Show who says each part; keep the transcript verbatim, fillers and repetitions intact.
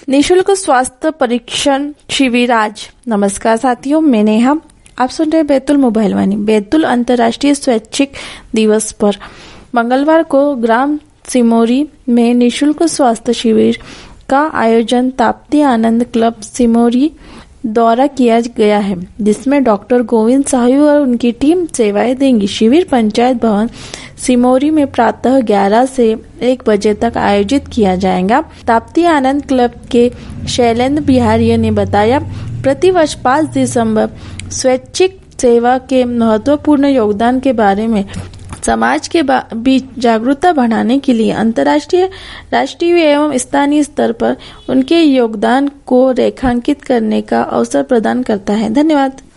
Speaker 1: निशुल्क स्वास्थ्य परीक्षण शिविर आज। नमस्कार साथियों, मैं नेहा, आप सुन रहे बैतूल मोबाइल वाणी। बैतूल अंतर्राष्ट्रीय स्वैच्छिक दिवस पर मंगलवार को ग्राम सिमोरी में निशुल्क स्वास्थ्य शिविर का आयोजन ताप्ती आनंद क्लब सिमोरी द्वारा किया गया है, जिसमें डॉक्टर गोविंद साहू और उनकी टीम सेवाएं देंगी। शिविर पंचायत भवन सिमोरी में प्रातः ग्यारह से एक बजे तक आयोजित किया जाएगा। ताप्ती आनंद क्लब के शैलेंद्र बिहारी ने बताया, प्रतिवर्ष पाँच दिसंबर स्वैच्छिक सेवा के महत्वपूर्ण योगदान के बारे में समाज के बीच जागरूकता बढ़ाने के लिए अंतर्राष्ट्रीय, राष्ट्रीय एवं स्थानीय स्तर पर उनके योगदान को रेखांकित करने का अवसर प्रदान करता है। धन्यवाद।